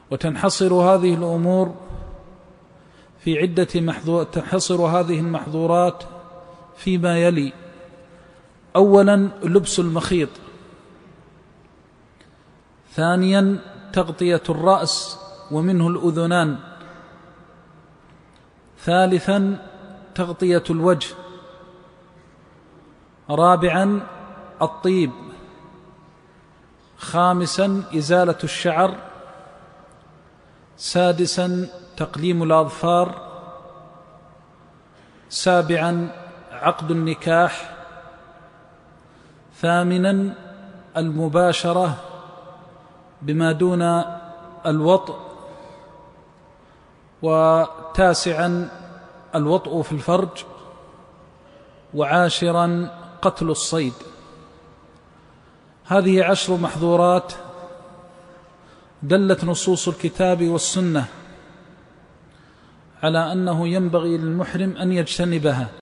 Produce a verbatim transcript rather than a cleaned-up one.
وتنحصر هذه الأمور في عدة محظورات، تنحصر هذه المحظورات فيما يلي: أولا لبس المخيط، ثانيا تغطية الرأس ومنه الأذنان، ثالثا تغطية الوجه، رابعا الطيب، خامسا إزالة الشعر، سادسا تقليم الأظفار، سابعا عقد النكاح، ثامنا المباشرة بما دون الوطء، وتاسعا الوطء في الفرج، وعاشرا قتل الصيد. هذه عشر محظورات دلت نصوص الكتاب والسنة على أنه ينبغي للمحرم أن يجتنبها.